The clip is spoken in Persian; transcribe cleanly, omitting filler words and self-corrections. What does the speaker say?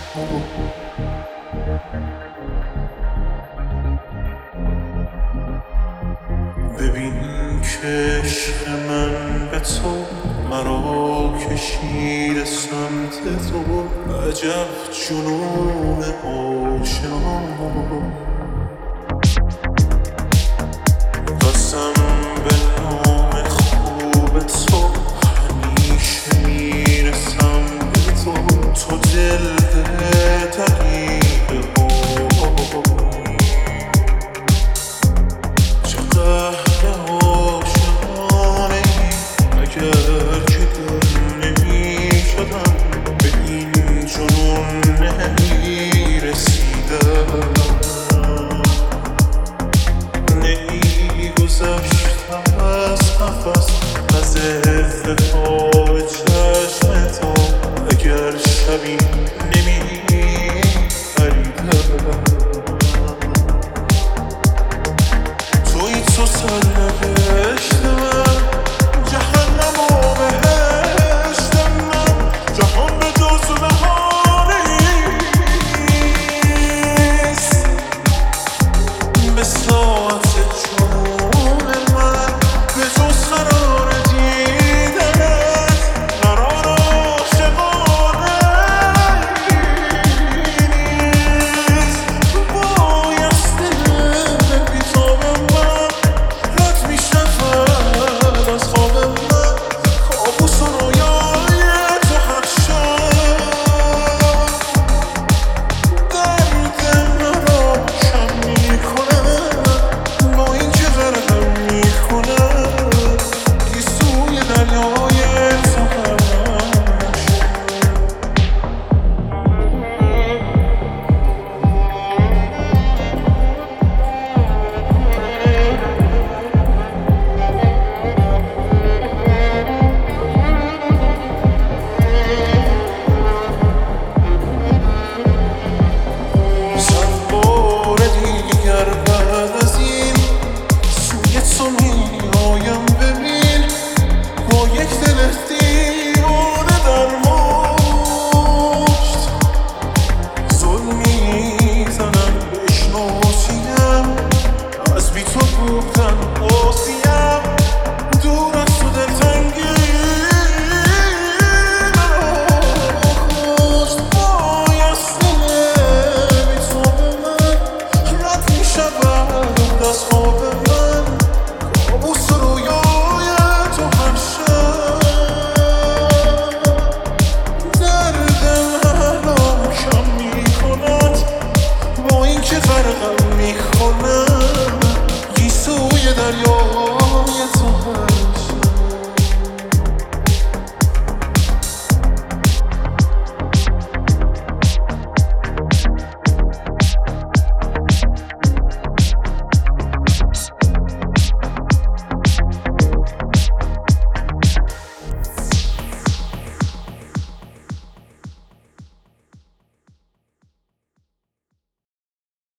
ببین که عشق من به تو مرا کشید سمت تو، عجب جنون آشنا. قسم به نام خوب تو همیشه میرسم به تو، تو دل دقیق چقدر عاشقانه ای، اگر که دل نمی شدم به این جنون نمی رسیدم، نمی گذشتم از نفس از ارتفاع چشم تو، اگر شبی نمی پریدم. توی تو سرنوشت من، جهنم و بهشت من، جهان به جز و نهانی نیست. به ساعت جنون من به جز قرار دیدنت قرار عاشقانه نیست. بایسته بی تو به من رد می شود از خواب من، کابوس و رویای تو هر شب. درد مرا کم می کند با این که غرقم می کند، گیسوی دریای تو هر صد بار دیگر بعد از این سوی تو می آیم. ببین با یک دل دیوانه در مشت ظلم میزنم، بشناسیم از بی تو بودن آسیم. دور از تو دلتنگی مرا کشت، بایسته بی تو به من رد می شود از خواب من، کابوس و رویای تو هر شب. درد مرا کم می کند با این که غرقم می کند، گیسوی دریای